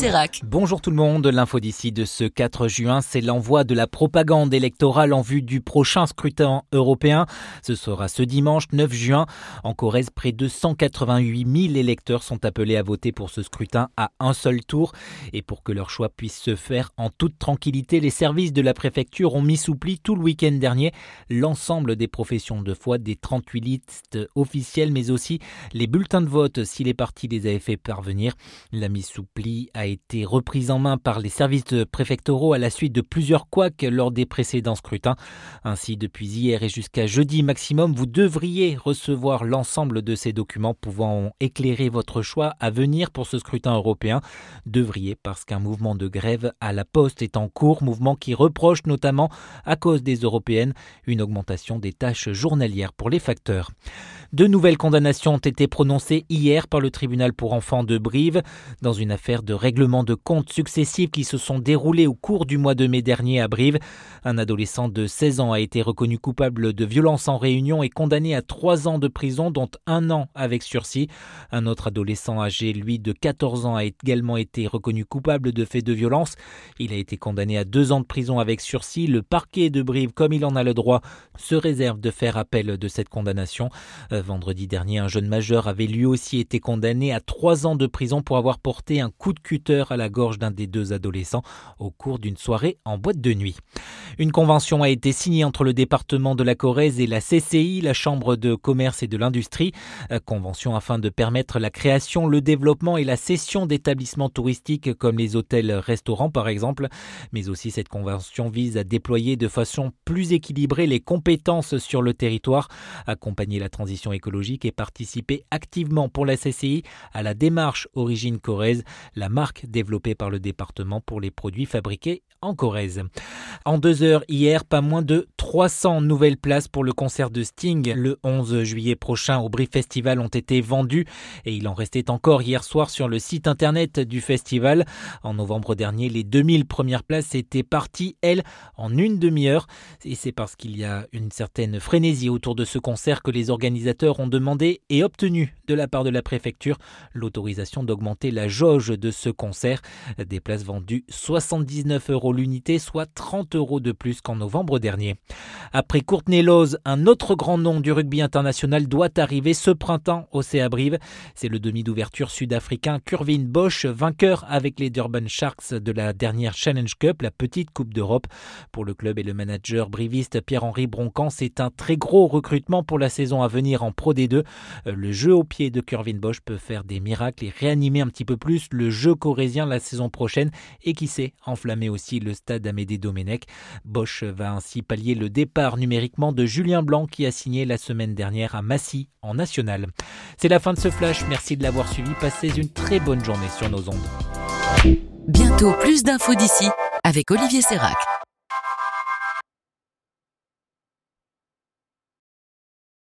Sérac. Bonjour tout le monde, l'info d'ici de ce 4 juin, c'est l'envoi de la propagande électorale en vue du prochain scrutin européen. Ce sera ce dimanche 9 juin. En Corrèze, près de 188 000 électeurs sont appelés à voter pour ce scrutin à un seul tour. Et pour que leur choix puisse se faire en toute tranquillité, les services de la préfecture ont mis sous pli tout le week-end dernier l'ensemble des professions de foi, des 38 listes officielles, mais aussi les bulletins de vote si les partis les avaient fait parvenir. La mise sous pli a été reprise en main par les services préfectoraux à la suite de plusieurs couacs lors des précédents scrutins. Ainsi, depuis hier et jusqu'à jeudi maximum, vous devriez recevoir l'ensemble de ces documents pouvant éclairer votre choix à venir pour ce scrutin européen. Devriez, parce qu'un mouvement de grève à la Poste est en cours, mouvement qui reproche notamment, à cause des européennes, une augmentation des tâches journalières pour les facteurs. Deux nouvelles condamnations ont été prononcées hier par le tribunal pour enfants de Brive dans une affaire de règlement de comptes successifs qui se sont déroulées au cours du mois de mai dernier à Brive. Un adolescent de 16 ans a été reconnu coupable de violence en réunion et condamné à 3 ans de prison, dont 1 an avec sursis. Un autre adolescent âgé, lui, de 14 ans, a également été reconnu coupable de faits de violence. Il a été condamné à 2 ans de prison avec sursis. Le parquet de Brive, comme il en a le droit, se réserve de faire appel de cette condamnation. Vendredi dernier, un jeune majeur avait lui aussi été condamné à 3 ans de prison pour avoir porté un coup de cutter à la gorge d'un des deux adolescents au cours d'une soirée en boîte de nuit. Une convention a été signée entre le département de la Corrèze et la CCI, la Chambre de commerce et de l'industrie. Convention afin de permettre la création, le développement et la cession d'établissements touristiques comme les hôtels-restaurants par exemple. Mais aussi cette convention vise à déployer de façon plus équilibrée les compétences sur le territoire, accompagner la transition écologique et participer activement pour la CCI à la démarche Origine Corrèze, la marque développée par le département pour les produits fabriqués en Corrèze. En 2 heures hier, pas moins de 300 nouvelles places pour le concert de Sting le 11 juillet prochain au Brive Festival ont été vendues et il en restait encore hier soir sur le site internet du festival. En novembre dernier, les 2000 premières places étaient parties, elles, en une demi-heure. Et c'est parce qu'il y a une certaine frénésie autour de ce concert que les organisateurs ont demandé et obtenu de la part de la préfecture l'autorisation d'augmenter la jauge de ce concert. Des places vendues 79 € l'unité, soit 30 € de plus qu'en novembre dernier. Après Courtney Lawes, un autre grand nom du rugby international doit arriver ce printemps au CA Brive. C'est le demi d'ouverture sud-africain Curvin Bosch, vainqueur avec les Durban Sharks de la dernière Challenge Cup, la petite Coupe d'Europe. Pour le club et le manager briviste Pierre-Henri Broncan, c'est un très gros recrutement pour la saison à venir en Pro D2. Le jeu au pied de Curvin Bosch peut faire des miracles et réanimer un petit peu plus le jeu corrézien la saison prochaine et qui sait enflammer aussi le stade Amédée Domenech. Bosch va ainsi pallier le départ numériquement de Julien Blanc qui a signé la semaine dernière à Massy en national. C'est la fin de ce flash, merci de l'avoir suivi, passez une très bonne journée sur nos ondes. Bientôt plus d'infos d'ici avec Olivier Sérac.